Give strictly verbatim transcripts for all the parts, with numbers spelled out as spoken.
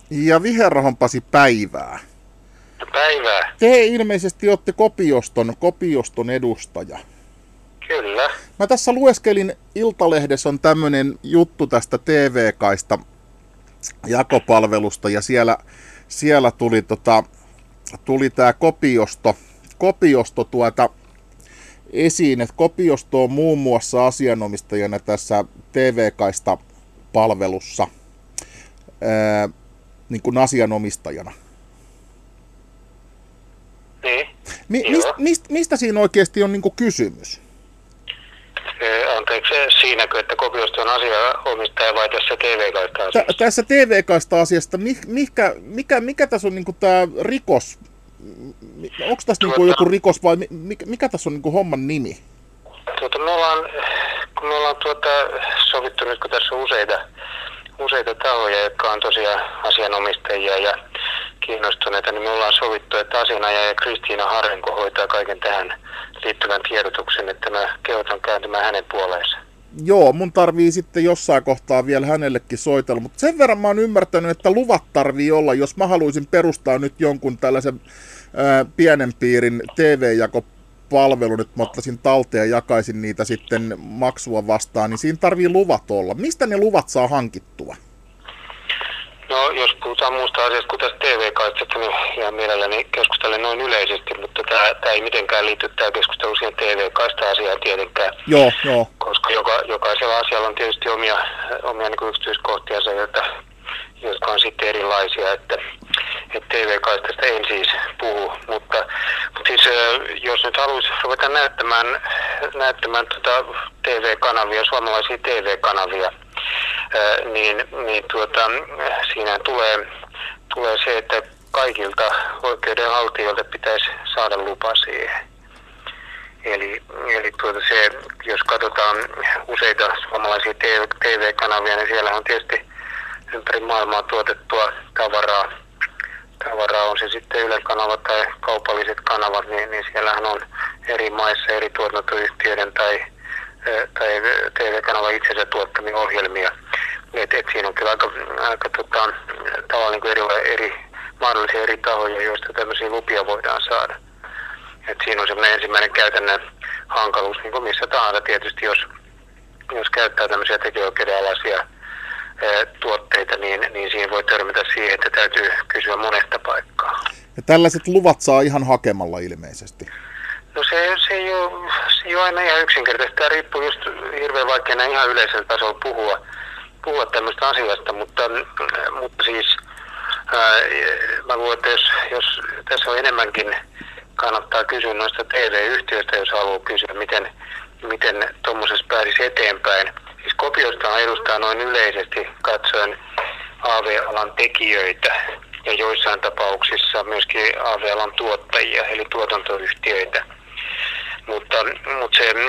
Ja Viherrahon Pasi, päivää. Päivää. Te ilmeisesti olette Kopioston, Kopioston edustaja. Kyllä. Mä tässä lueskelin, Iltalehdessä on tämmönen juttu tästä T V-kaista jakopalvelusta, ja siellä, siellä tuli, tota, tuli tää Kopiosto, Kopiosto tuota esiin, että Kopiosto on muun muassa asianomistajana tässä T V-kaista palvelussa, ää, niin kuin asianomistajana. Niin. Mi- mist, mist, mistä siinä oikeasti on niin kuin kysymys? Anteeksi, siinäkö, että Kopiosto on asianomistaja vai tässä T V-kaista asiassa? Tä, tässä T V-kaista asiasta, mikä, mikä, mikä tässä on niin kuin tämä rikos? Onko tässä tuota, niin joku rikos vai mikä, mikä tässä on niin kuin homman nimi? Tuota, me ollaan, kun me ollaan tuota, sovittu nyt, kun tässä on useita, useita tahoja, jotka on tosiaan asianomistajia ja kiinnostuneita, niin me ollaan sovittu, että asianajaja Kristiina Harrenko hoitaa kaiken tähän liittyvän tiedotuksen, että mä kehotan kääntymään hänen puoleensa. Joo, mun tarvii sitten jossain kohtaa vielä hänellekin soitella, mutta sen verran mä oon ymmärtänyt, että luvat tarvii olla, jos mä haluaisin perustaa nyt jonkun tällaisen ää, pienen piirin T V-jakopalvelun, että mä ottaisin talteen ja jakaisin niitä sitten maksua vastaan, niin siinä tarvii luvat olla. Mistä ne luvat saa hankittua? No, jos puhutaan muusta asiasta kuin tästä T V-kaistasta, niin ihan mielelläni keskustelen noin yleisesti, mutta tämä ei mitenkään liity tämä keskustelu siihen T V-kaista-asiaan tietenkään. Joo, joo. Koska joka, jokaisella asialla on tietysti omia, omia niin kuin yksityiskohtiansa, joita, jotka on sitten erilaisia, että, että T V-kaistasta en siis puhu, mutta, mutta siis jos nyt haluaisi ruveta näyttämään, näyttämään tuota T V-kanavia, suomalaisia T V-kanavia, niin, niin tuota, siinä tulee, tulee se, että kaikilta oikeudenhaltijoilta pitäisi saada lupa siihen. Eli, eli tuota se, jos katsotaan useita suomalaisia T V-kanavia, niin siellä on tietysti ympäri maailmaa tuotettua tavaraa. Tavaraa on se sitten Yle-kanava tai kaupalliset kanavat, niin, niin siellähän on eri maissa eri tuotantoyhtiöiden tai tai T V-kanava itsensä tuottamia ohjelmia. Et, et siinä on kyllä aika, aika tota, tavallaan niin eri, eri, mahdollisia eri tahoja, joista tämmöisiä lupia voidaan saada. Et siinä on semmoinen ensimmäinen käytännön hankaluus, niin kuin missä tahansa tietysti, jos, jos käyttää tämmöisiä tekijäoikeuden alaisia e, tuotteita, niin, niin siinä voi törmätä siihen, että täytyy kysyä monesta paikkaa. Ja tällaiset luvat saa ihan hakemalla ilmeisesti. No se, se, ei ole, se ei ole aina ihan yksinkertaisesti. Tämä riippuu just hirveän vaikeana ihan yleisellä tasolla puhua, puhua tämmöistä asiasta, mutta, mutta siis ää, mä luulen, että jos, jos tässä on enemmänkin, kannattaa kysyä noista T V-yhtiöistä, jos haluaa kysyä, miten, miten tuommoisessa pääsisi eteenpäin. Siis Kopiostahan edustaa noin yleisesti katsoen A V-alan tekijöitä ja joissain tapauksissa myöskin A V-alan tuottajia, eli tuotantoyhtiöitä. Mutta, mutta se,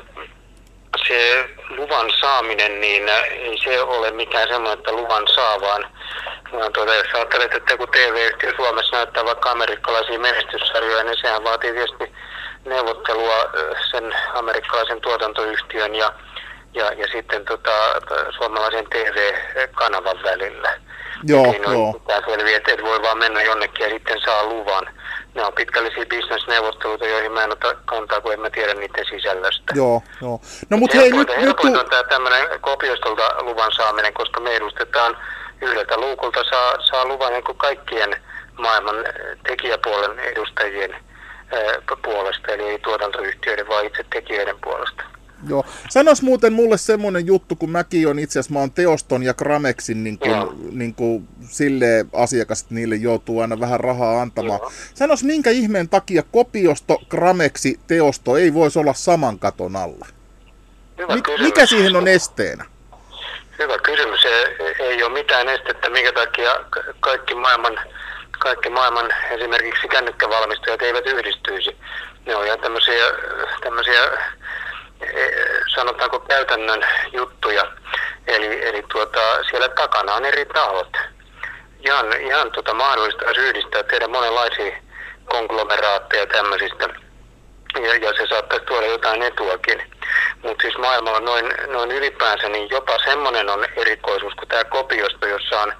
se luvan saaminen, niin ei se ole mikään semmoinen, että luvan saa, vaan, vaan tuota, jos ajattelet, että joku T V-yhtiö Suomessa näyttää vaikka amerikkalaisia menestyssarjoja, niin sehän vaatii tietysti neuvottelua sen amerikkalaisen tuotantoyhtiön ja, ja, ja sitten tota, suomalaisen T V-kanavan välillä. Joo, niin joo. Tämä selviää, että et voi vaan mennä jonnekin ja sitten saa luvan. Ne on pitkällisiä bisnesneuvotteluita, joihin mä en ota kantaa, kun en mä tiedä niiden sisällöstä. Joo, joo. No mut hei, nyt... Helpointa on tämä tämmöinen Kopiostolta luvan saaminen, koska me edustetaan yhdeltä luukulta saa, saa luvan niin kuin kaikkien maailman tekijäpuolen edustajien ää, puolesta, eli ei tuotantoyhtiöiden, vaan itse tekijöiden puolesta. Joo. Sanois muuten mulle semmoinen juttu, kun mäkin on itse asiassa, mä oon Teoston ja Gramexin niin kuin, niin kuin silleen asiakas, että niille joutuu aina vähän rahaa antamaan. Joo. Sanois, minkä ihmeen takia Kopiosto, Gramexi, Teosto ei voisi olla saman katon alla? Mik, mikä siihen on esteenä? Hyvä kysymys. Ei, ei ole mitään estettä, minkä takia kaikki maailman, kaikki maailman esimerkiksi kännykkävalmistajat eivät yhdistyisi. Ne on ihan tämmöisiä, tämmöisiä sanotaanko käytännön juttuja, eli, eli tuota, siellä takana on eri tahot. Ihan, ihan tuota mahdollista yhdistää, tehdä monenlaisia konglomeraatteja tämmöisistä, ja, ja se saattaisi tuoda jotain etuakin. Mutta siis maailmalla noin, noin ylipäänsä, niin jopa semmoinen on erikoisuus kuin tämä Kopiosto, jossa on,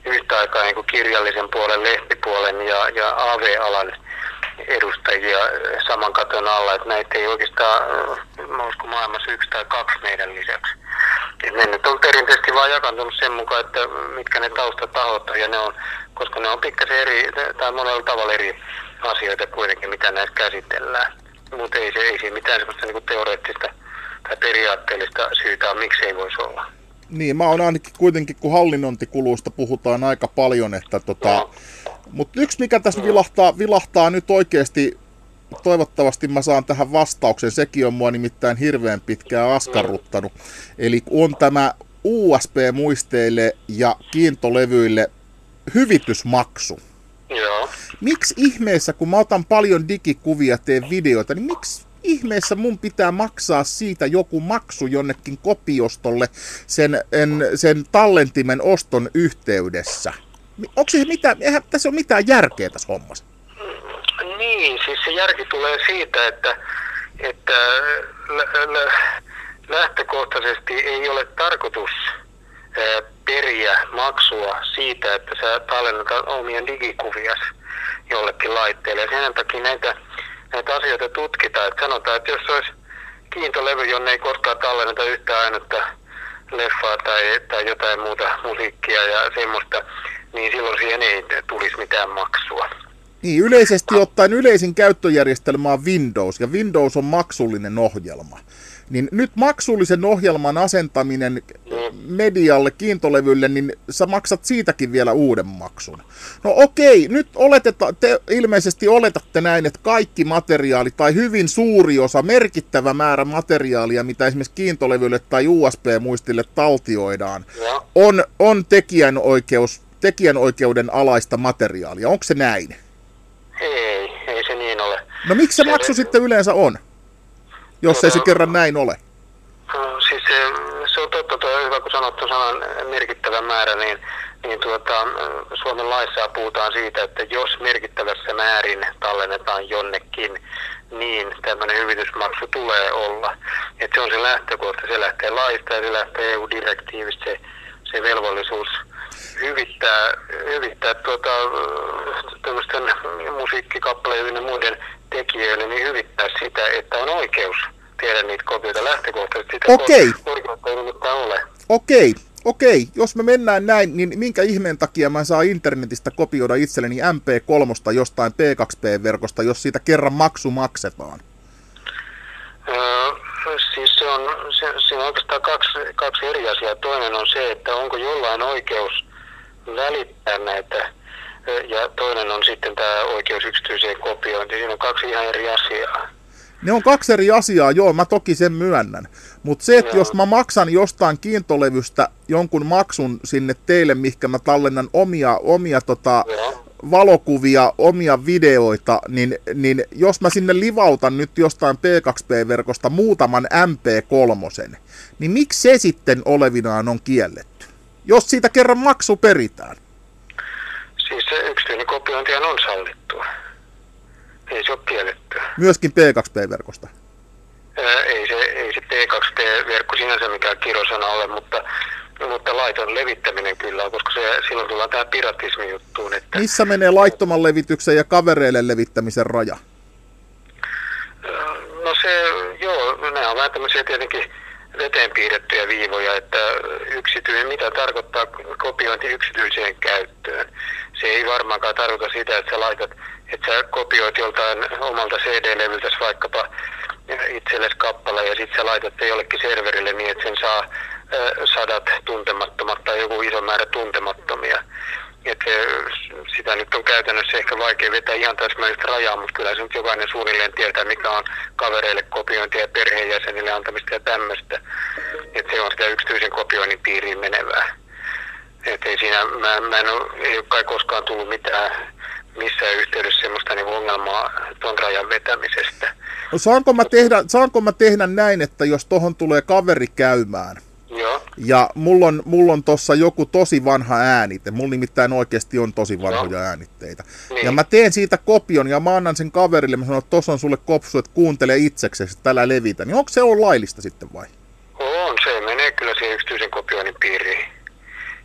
yhtä aikaa niin kuin kirjallisen puolen, lehtipuolen ja, ja A V-alan edustajia saman katon alla, että näitä ei oikeastaan, mä uskon maailmassa yksi tai kaksi meidän lisäksi. Et ne nyt on perinteisesti vaan jakantunut sen mukaan, että mitkä ne taustatahot on, ja ne on, koska ne on pikkasen eri, tai monella tavalla eri asioita kuitenkin, mitä näissä käsitellään. Mutta ei, se, ei siinä mitään sellaista niinku teoreettista tai periaatteellista syytä on, miksi ei voisi olla. Niin, mä oon ainakin kuitenkin, kun hallinnointikuluista puhutaan aika paljon, että tota... No. Mutta yksi, mikä tässä no. vilahtaa, vilahtaa nyt oikeasti, toivottavasti mä saan tähän vastauksen, sekin on mua nimittäin hirveän pitkään askarruttanut. No. Eli on tämä U S B-muisteille ja kiintolevyille hyvitysmaksu. Joo. Miksi ihmeessä, kun mä otan paljon digikuvia, teen videoita, niin miksi ihmeessä mun pitää maksaa siitä joku maksu jonnekin kopiostolle sen, en, sen tallentimen oston yhteydessä? Onko se mitään, eihän tässä ole mitään järkeä tässä hommassa? Niin, siis se järki tulee siitä, että, että lä- lä- lähtökohtaisesti ei ole tarkoitus ää, periä maksua siitä, että sä tallennat omia digikuvias jollekin laitteelle. Ja sen takia näitä, näitä asioita tutkitaan. Että sanotaan, että jos olisi kiintolevy, jonne ei koskaan tallenneta yhtään ainutta leffaa tai, tai jotain muuta musiikkia ja semmoista, niin silloin siihen ei tulisi mitään maksua. Niin, yleisesti ottaen yleisin käyttöjärjestelmä on Windows, ja Windows on maksullinen ohjelma. Niin nyt maksullisen ohjelman asentaminen mm. medialle, kiintolevylle, niin sä maksat siitäkin vielä uuden maksun. No okei, nyt oleteta, te ilmeisesti oletatte näin, että kaikki materiaali tai hyvin suuri osa, merkittävä määrä materiaalia, mitä esimerkiksi kiintolevylle tai U S B-muistille taltioidaan, ja. on, on tekijänoikeus, tekijänoikeuden alaista materiaalia. Onko se näin? Ei, ei se niin ole. No miksi se, se maksu ne... sitten yleensä on, jos tuota, ei se kerran näin ole? No, siis se, se on totta, tuo hyvä kun sanottu sanan merkittävä määrä, niin, niin tuota, Suomen laissa puhutaan siitä, että jos merkittävässä määrin tallennetaan jonnekin, niin tämmöinen hyvitysmaksu tulee olla. Et se on se lähtökohta, se lähtee laista ja se lähtee E U-direktiivistä se, se velvollisuus hyvittää, hyvittää tuota, tämmöisten musiikkikappaleiden ja muiden tekijöille, niin hyvittää sitä, että on oikeus tehdä niitä kopioita lähtökohtaisesti. Sitä Okei. Oikeutta ei mitään ole. Okei, okei. Jos me mennään näin, niin minkä ihmeen takia mä saan internetistä kopioida itselleni M P kolme jostain P kaksi P-verkosta, jos siitä kerran maksu maksetaan? Öö, siis se on, se, se on oikeastaan kaksi, kaksi eri asiaa. Toinen on se, että onko jollain oikeus välittää näitä, ja toinen on sitten tämä oikeus yksityiseen kopiointiin. Siinä on kaksi ihan eri asiaa. Ne on kaksi eri asiaa, joo, mä toki sen myönnän. Mutta se, että joo. jos mä maksan jostain kiintolevystä jonkun maksun sinne teille, mihinkä mä tallennan omia, omia tota, valokuvia, omia videoita, niin, niin jos mä sinne livautan nyt jostain P kaksi P-verkosta muutaman M P kolme, niin miksi se sitten olevinaan on kielletty? Jos siitä kerran maksu peritään. Siis se yksityinen kopiointihan on sallittua. Ei se ole kiellettyä. Myöskin P kaksi P-verkosta? Ää, ei, se, ei se P kaksi P-verkko sinänsä mikään kirosana ole, mutta, mutta laiton levittäminen kyllä on, koska se, silloin tullaan tähän piratismi-juttuun. Että... Missä menee laittoman levityksen ja kavereille levittämisen raja? No se, joo, nämä on vähän tämmöisiä tietenkin veteen piirrettyjä viivoja, että yksityinen, mitä tarkoittaa kopiointi yksityiseen käyttöön. Se ei varmaankaan tarkoita sitä, että sä laitat, että sä kopioit joltain omalta C D-levyltäsi vaikkapa itsellesi kappaleen ja sitten sä laitat se jollekin serverille niin, että sen saa äh, sadat tuntemattomat tai joku iso määrä tuntemattomia. Et, sitä nyt on käytännössä ehkä vaikea vetää ihan täsmällistä rajaa, mutta kyllä se nyt jokainen suunnilleen tietää, mikä on kavereille kopiointia ja perheenjäsenille antamista ja tämmöistä. Et se on sitä yksityisen kopioinnin piiriin menevää. Et ei siinä, mä, mä en ole, ei ole kai koskaan tullut mitään missään yhteydessä semmoista niin ongelmaa ton rajan vetämisestä. No saanko mä tehdä, saanko mä tehdä näin, että jos tohon tulee kaveri käymään, joo. ja mulla on, mulla on tossa joku tosi vanha äänite, mulla nimittäin oikeasti on tosi vanhoja joo. äänitteitä, niin. ja mä teen siitä kopion ja mä annan sen kaverille, mä sanon, että tossa on sulle kopsu, että kuuntele itseksesi, että älä levitä, niin onko se on laillista sitten vai? On, se menee kyllä siihen yksityisen kopioinnin piiriin.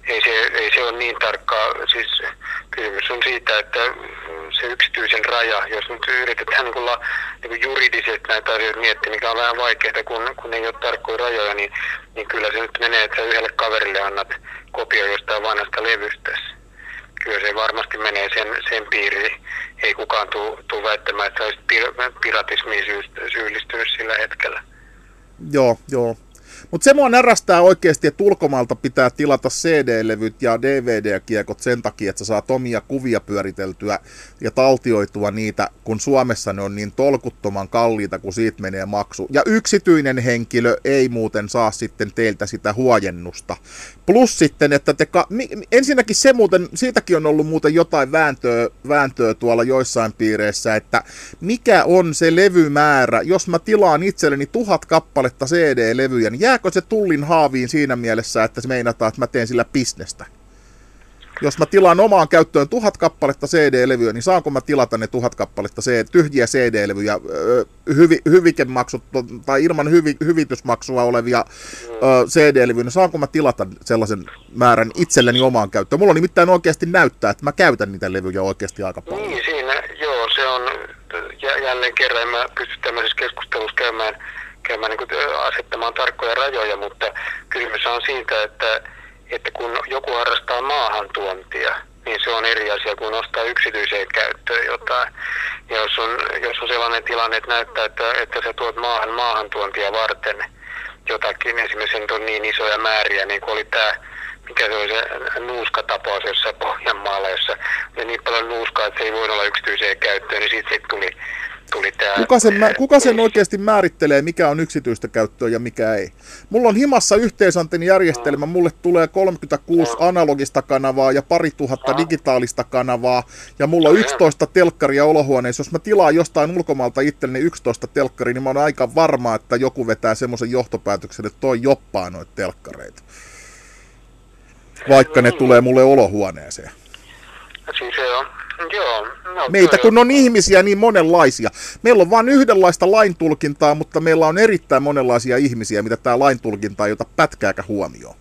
ei se, ei se ole niin tarkkaa. Siis kysymys on siitä, että se yksityisen raja, jos nyt yritetään niin kuin la, niin kuin juridisesti näitä asioita miettiä, mikä on vähän vaikeaa, kun, kun ei ole tarkkoja rajoja, niin, niin kyllä se nyt menee, että yhdelle kaverille annat kopio jostain vanhasta levystä. Kyllä se varmasti menee sen, sen piiriin. Ei kukaan tule väittämään, että olisi piratismiin syyllistynyt sillä hetkellä. Joo, joo. Mutta se mua närästää oikeasti, että ulkomailta pitää tilata C D-levyt ja D V D-kiekot sen takia, että sä saat omia kuvia pyöriteltyä ja taltioitua niitä, kun Suomessa ne on niin tolkuttoman kalliita, kun siitä menee maksu. Ja yksityinen henkilö ei muuten saa sitten teiltä sitä huojennusta. Plus sitten, että te... Ka- ensinnäkin se muuten, siitäkin on ollut muuten jotain vääntöä, vääntöä tuolla joissain piireissä, että mikä on se levymäärä, jos mä tilaan itselleni tuhat kappaletta C D-levyjä, niin jääkö se tullin haaviin siinä mielessä, että se meinataan, että mä teen sillä bisnestä? Jos mä tilaan omaan käyttöön tuhat kappaletta C D-levyä, niin saanko mä tilata ne tuhat kappaletta C- tyhjiä C D-levyjä, hyvi, hyvikemaksut tai ilman hyvi, hyvitysmaksua olevia ö, C D-levyjä, niin saanko mä tilata sellaisen määrän itselleni omaan käyttöön? Mulla nimittäin oikeasti näyttää, että mä käytän niitä levyjä oikeasti aika paljon. Niin, siinä, joo, se on jälleen kerran, mä pystyn tämmöisessä keskustelussa käymään, käymään niin kuin asettamaan tarkkoja rajoja, mutta kysymys on siitä, että että kun joku harrastaa maahantuontia, niin se on eri asia kuin ostaa yksityiseen käyttöön jotain. Ja jos on, jos on sellainen tilanne, että näyttää, että, että sä tuot maahan maahantuontia varten jotakin, esimerkiksi nyt on niin isoja määriä, niin kuin oli tämä, mikä se oli se nuuskatapaus jossain Pohjanmaalla, jossa oli niin paljon nuuskaa, että se ei voi olla yksityiseen käyttöön, niin siitä tuli Tuli tää, kuka, sen, kuka sen oikeasti määrittelee, mikä on yksityistä käyttöä ja mikä ei? Mulla on himassa yhteisantennijärjestelmä, mulle tulee kolmekymmentäkuusi analogista kanavaa ja pari tuhatta digitaalista kanavaa, ja mulla on yksitoista telkkaria olohuoneessa. Jos mä tilaan jostain ulkomailta itselleni yksitoista telkkaria, niin mä oon aika varma, että joku vetää semmoisen johtopäätöksen, että toi joppaa noita telkkareita. Vaikka ne tulee mulle olohuoneeseen. Siis se on. Joo, no, meitä kun on ihmisiä niin monenlaisia. Meillä on vain yhdenlaista laintulkintaa, mutta meillä on erittäin monenlaisia ihmisiä, mitä tämä laintulkinta ei ota pätkääkä huomioon.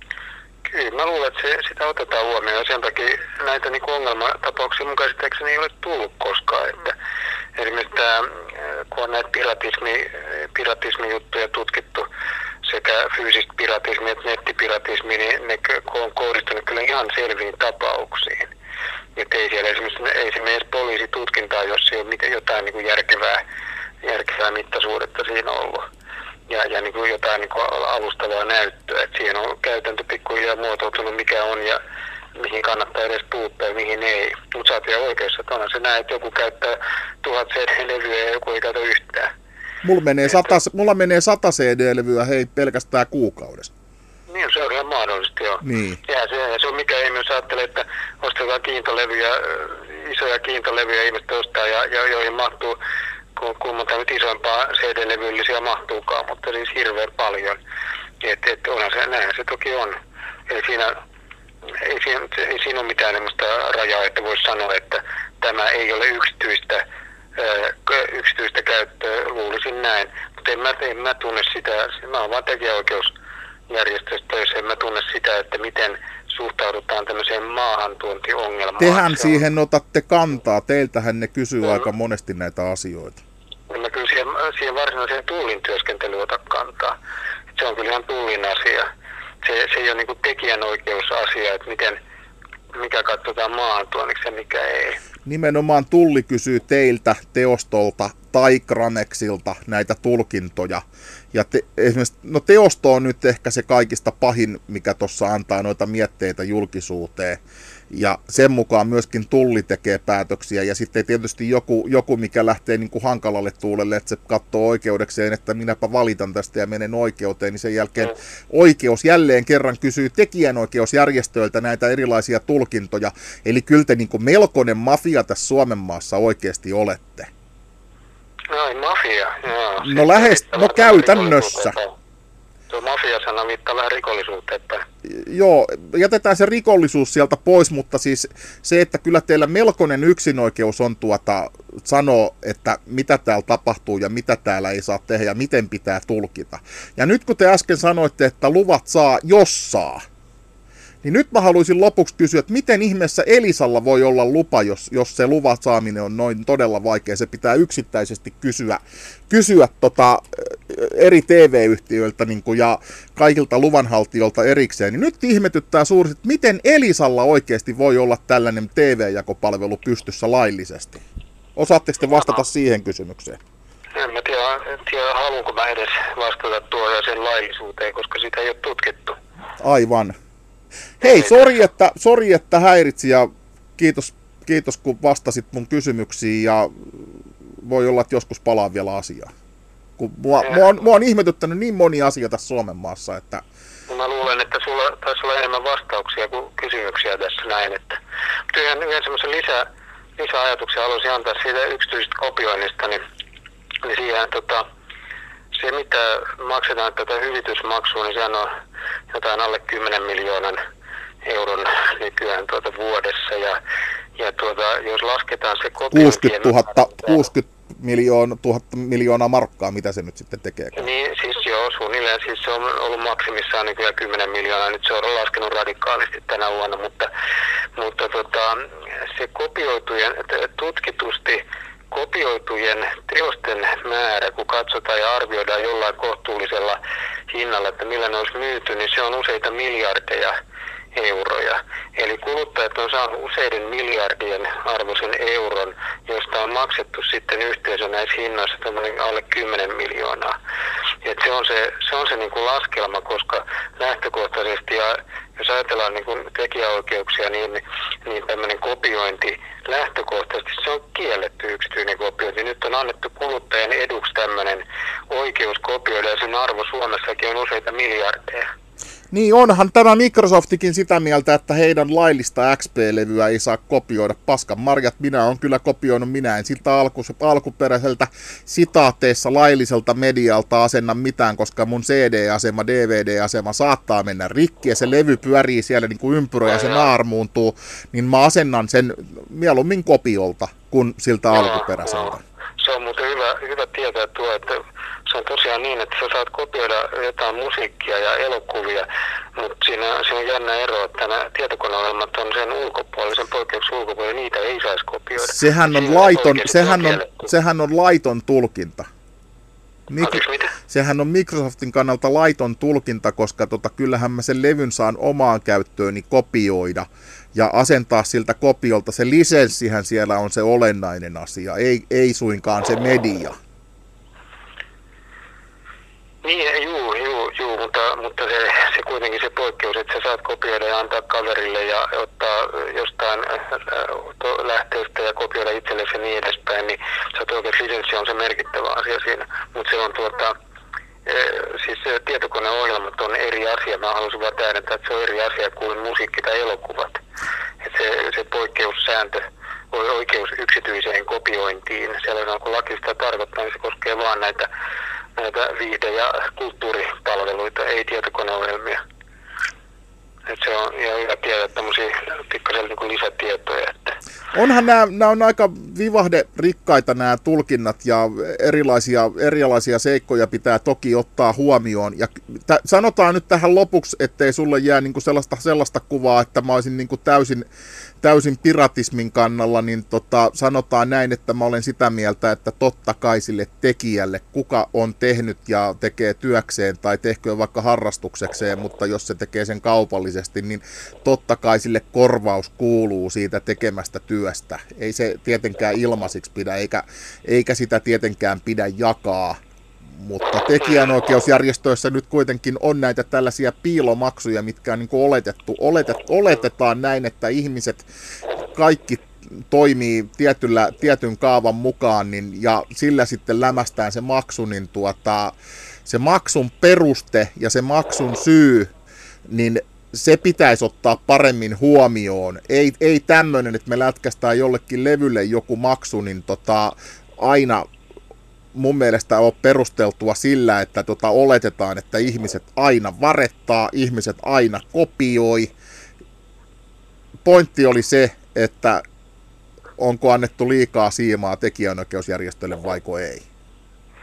Kyllä, mä luulen, että se, sitä otetaan huomioon. Sen takia näitä niin ongelmatapauksia mun käsittääkseni ei ole tullut koskaan. Että esimerkiksi tämä, kun on näitä piratismi, piratismijuttuja tutkittu, sekä fyysistä piratismia että nettipiratismia, niin ne on kohdistunut kyllä ihan selviin tapauksiin. Että ei siellä esimerkiksi ei se mene poliisitutkintaa, jos ei ole mitään, jotain niin kuin järkevää, järkevää mittasuudetta siinä ollut. Ja, ja niin kuin jotain niin kuin alustavaa näyttöä. Että siihen on käytäntö pikkuhiljaa muotoutunut, mikä on ja mihin kannattaa edes puuttua ja mihin ei. Mutta sä oot vielä oikeassa, että onhan se näin, että joku käyttää tuhat C D-levyä ja joku ei käytä yhtään. Mulla menee sata, mulla menee sata C D-levyä, hei, pelkästään kuukaudessa. Niin, se on ihan mahdollisesti, joo. Niin. Ja se, ja se on mikä ihminen ajattelee, että ostetaan kiintolevyjä, isoja kiintolevyjä ihmiset ostaa, ja, ja joihin mahtuu, kun, kun monta nyt isompaa C D-levyllisiä mahtuukaan, mutta siis hirveän paljon. Että et onhan se, näinhän se toki on. Eli siinä ei, siinä, ei siinä ole mitään sellaista rajaa, että voisi sanoa, että tämä ei ole yksityistä, ää, yksityistä käyttöä, luulisin näin. Mutta en mä, en mä tunne sitä, mä oon vaan tekijäoikeus. järjestössä töissä, en mä tunne sitä, että miten suhtaudutaan tämmöiseen maahantuontiongelmaan. Tehän siihen otatte kantaa, teiltähän ne kysyy no, aika monesti näitä asioita. En mä kyllä siihen, siihen varsinaiseen tullin työskentelyyn ota kantaa. Se on kyllä ihan tullin asia. Se, se ei ole niin kuin tekijänoikeusasia, että miten, mikä katsotaan maahantuonniksi ja mikä ei. Nimenomaan tulli kysyy teiltä, teostolta tai Gramexilta näitä tulkintoja. Ja te, esimerkiksi, no teosto on nyt ehkä se kaikista pahin, mikä tuossa antaa noita mietteitä julkisuuteen. Ja sen mukaan myöskin tulli tekee päätöksiä. Ja sitten tietysti joku, joku mikä lähtee niin kuin hankalalle tuulelle, että se katsoo oikeudekseen, että minäpä valitan tästä ja menen oikeuteen. Niin sen jälkeen oikeus jälleen kerran kysyy tekijänoikeusjärjestöiltä näitä erilaisia tulkintoja. Eli kyllä te niin kuin melkoinen mafia tässä Suomen maassa oikeasti olette. No ei mafia, joo. No lähes, no käytännössä. Tuo mafia-sana viittaa vähän rikollisuuteen. Joo, jätetään se rikollisuus sieltä pois, mutta siis se, että kyllä teillä melkoinen yksinoikeus on tuota sanoa, että mitä täällä tapahtuu ja mitä täällä ei saa tehdä ja miten pitää tulkita. Ja nyt kun te äsken sanoitte, että luvat saa, jos saa, Niin nyt mä haluaisin lopuksi kysyä, että miten ihmeessä Elisalla voi olla lupa, jos, jos se luvan saaminen on noin todella vaikea. Se pitää yksittäisesti kysyä, kysyä tota, eri T V-yhtiöiltä niin kuin, ja kaikilta luvanhaltijoilta erikseen. Niin nyt ihmetyttää suuresti, että miten Elisalla oikeasti voi olla tällainen T V-jakopalvelu pystyssä laillisesti. Osaatteko te vastata siihen kysymykseen? En mä tiedä, tiedä haluanko mä edes vastata tuohon sen laillisuuteen, koska sitä ei ole tutkittu. Aivan. Hei, sori että, sori, että häiritsi ja kiitos, kiitos kun vastasit mun kysymyksiin ja voi olla, että joskus palaan vielä asiaan. Kun mua, mua, on, mua on ihmetyttänyt niin moni asia tässä Suomen maassa, että... Mä luulen, että sulla taisi olla enemmän vastauksia kuin kysymyksiä tässä näin, että... Mutta yhden, yhden semmoisen lisä, lisäajatuksen haluaisin antaa siitä yksityisestä kopioinnista, niin, niin siihen tota... Se, mitä maksetaan tätä hyvitysmaksua, niin sehän on jotain alle kymmenen miljoonan euron nykyään tuota vuodessa. Ja, ja tuota, jos lasketaan se kopiointien... kuusikymmentä miljoona, tuhatta miljoonaa markkaa, mitä se nyt sitten tekee? Niin, siis joo, suunnilleen. Siis se on ollut maksimissaan nykyään kymmenen miljoonaa. Nyt se on laskenut radikaalisti tänä vuonna, mutta, mutta tota, se kopioitujen, tutkitusti... kopioitujen teosten määrä, kun katsotaan ja arvioidaan jollain kohtuullisella hinnalla, että millä ne olisi myyty, niin se on useita miljardeja euroja. Eli kuluttajat on saanut useiden miljardien arvoisen euron, josta on maksettu sitten yhteisö näissä hinnoissa alle kymmenen miljoonaa. Et se on se, se, on se niin kuin laskelma, koska lähtökohtaisesti, ja jos ajatellaan niin kuin tekijäoikeuksia, niin, niin tämmöinen kopiointi lähtökohtaisesti se on kielletty yksityinen kopiointi. Nyt on annettu kuluttajan eduksi tämmöinen oikeus kopioida, ja sen arvo Suomessakin on useita miljardeja. Niin onhan tämä Microsoftikin sitä mieltä, että heidän laillista X P-levyä ei saa kopioida. Paskan marjat, minä olen kyllä kopioinut, minä en siltä alku, alkuperäiseltä sitaateissa lailliselta medialta asenna mitään, koska mun C D-asema, D V D-asema saattaa mennä rikki ja se levy pyörii siellä niin kuin ympyrä ja se naarmuuntuu, niin mä asennan sen mieluummin kopiolta kuin siltä Joo, alkuperäiseltä. Joo. Se on muuten hyvä, hyvä tietää tuo, että se on tosiaan niin, että sä saat kopioida jotain musiikkia ja elokuvia, mutta siinä, siinä on jännä ero, että nämä tietokoneohjelmat on sen ulkopuolisen poikkeuksen ulkopuolella, niitä ei saisi kopioida. Sehän on, laiton, sehän, on, sehän on laiton tulkinta. Mik- sehän on Microsoftin kannalta laiton tulkinta, koska tota, kyllähän mä sen levyn saan omaan käyttööni kopioida ja asentaa siltä kopiolta. Se lisenssihän siellä on se olennainen asia, ei, ei suinkaan se media. Niin, juu, juu, juu, mutta, mutta se, se kuitenkin se poikkeus, että sä saat kopioida ja antaa kaverille ja ottaa jostain to, lähteestä ja kopioida itsellesi ja niin edespäin, niin se on oikein lisenssi on se merkittävä asia siinä. Mutta se on tuota, siis tietokoneohjelmat on eri asia, mä haluaisin vaan tähdentää, että se on eri asia kuin musiikki tai elokuvat. Että se, se poikkeussääntö, oikeus yksityiseen kopiointiin, sellaisena kun laki sitä tarkoittaa, niin se koskee vaan näitä näitä viihde- ja kulttuuripalveluita, ei tietokoneohjelmia. Et se on ihan hyvä tietää tämmöisiä pikkasen niin kuin lisätietoja. Että... Onhan nämä, nämä on aika vivahderikkaita nämä tulkinnat ja erilaisia, erilaisia seikkoja pitää toki ottaa huomioon. Ja t- sanotaan nyt tähän lopuksi, ettei sulle jää niin kuin sellaista, sellaista kuvaa, että mä olisin niin kuin täysin, täysin piratismin kannalla, niin tota, sanotaan näin, että mä olen sitä mieltä, että totta kai sille tekijälle, kuka on tehnyt ja tekee työkseen tai tehköön vaikka harrastuksekseen, mutta jos se tekee sen kaupallisesti, niin totta kai sille korvaus kuuluu siitä tekemästä työstä. Ei se tietenkään ilmaisiksi pidä, eikä, eikä sitä tietenkään pidä jakaa. Mutta tekijänoikeusjärjestöissä nyt kuitenkin on näitä tällaisia piilomaksuja, mitkä on niin kuin oletettu. Oletet, oletetaan näin, että ihmiset kaikki toimii tietyllä, tietyn kaavan mukaan, niin, ja sillä sitten lämästään se maksu, niin tuota, se maksun peruste ja se maksun syy, niin se pitäisi ottaa paremmin huomioon. Ei, ei tämmöinen, että me lätkästään jollekin levylle joku maksu, niin tota, aina mun mielestä ole perusteltua sillä, että tota, oletetaan, että ihmiset aina varettaa, ihmiset aina kopioi. Pointti oli se, että onko annettu liikaa siimaa tekijänoikeusjärjestölle vaiko ei.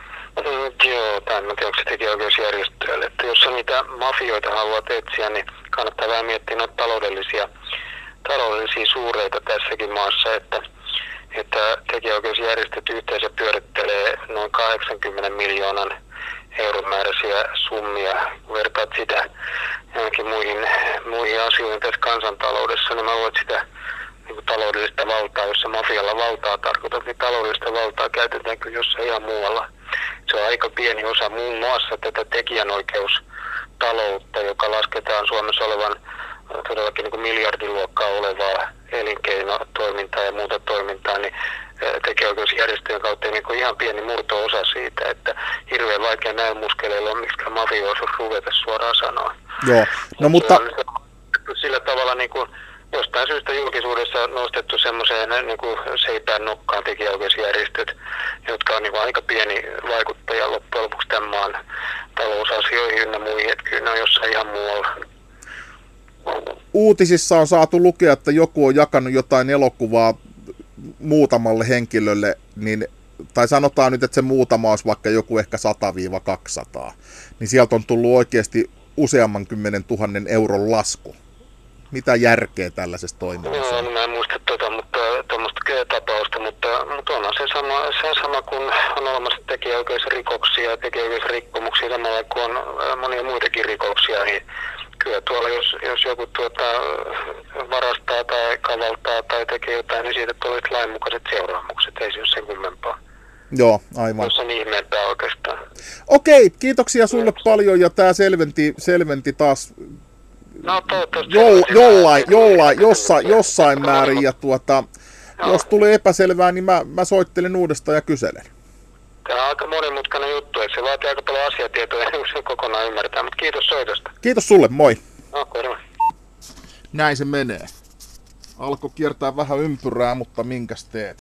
Mm, joo, tai en tiedä, onko se tekijänoikeusjärjestölle. Että jos sä niitä mafioita haluat etsiä, niin kannattaa vähän miettiä noita taloudellisia, taloudellisia suureita tässäkin maassa, että, että tekijäoikeusjärjestöt yhteensä pyörittelee noin kahdeksankymmenen miljoonan euron määräisiä summia. Kun vertaat sitä johonkin muihin, muihin asioihin tässä kansantaloudessa, niin mä luulen, että sitä niin kuin taloudellista valtaa, jossa mafialla valtaa tarkoitat, niin taloudellista valtaa käytetään kyllä jossain ihan muualla. Se on aika pieni osa muun muassa tätä tekijänoikeustaloutta, joka lasketaan Suomessa olevan todellakin niin kuin miljardiluokkaa olevaa elinkeinotoimintaa ja muuta toimintaa, niin tekijäoikeusjärjestöjen kautta niin kuin ihan pieni murto-osa siitä, että hirveän vaikea näin muskeleilla on miksikään mafioisuus ruveta suoraan sanoa. Joo, no mutta... Sillä tavalla niin kuin jostain syystä julkisuudessa on nostettu semmoiseen niin kuin seipään nokkaan tekijäoikeusjärjestöt, jotka on niin kuin aika pieni vaikuttaja loppujen lopuksi tämän maan talousasioihin ynnä muihin, että kyllä ne on jossain ihan muualla. Uutisissa on saatu lukea, että joku on jakanut jotain elokuvaa muutamalle henkilölle, niin, tai sanotaan nyt, että se muutama olisi vaikka joku ehkä sata kaksisataa, niin sieltä on tullut oikeasti useamman kymmenen tuhannen euron lasku. Mitä järkeä tällaisessa toiminnassa on? No, mä en muista tuota, mutta tuommoista tapausta, mutta, mutta onhan se sama, se sama kuin on olemassa tekijäoikeusrikoksia ja tekijäoikeusrikkomuksia, samalla kuin on monia muitakin rikoksia, niin kyllä tuolla, jos, jos joku tuota, varastaa tai kavaltaa tai tekee jotain, niin siitä tulee lainmukaiset seuraamukset, ei se ole sen kummempaa. Joo, aivan. Jos on ihmeempää oikeastaan. Okei, kiitoksia sulle no. paljon, ja tämä selventi, selventi taas no, jo, jollain, jollain, jossain, jossain määrin, ja tuota, no. jos tulee epäselvää, niin mä, mä soittelen uudestaan ja kyselen. Tämä on aika monimutkainen juttu, että se vaatii aika paljon asiatietoja, kun se kokonaan ymmärtää, mutta kiitos soitosta. Kiitos sulle, moi. No, korva. Näin se menee. Alkoi kiertää vähän ympyrää, mutta minkäs teet?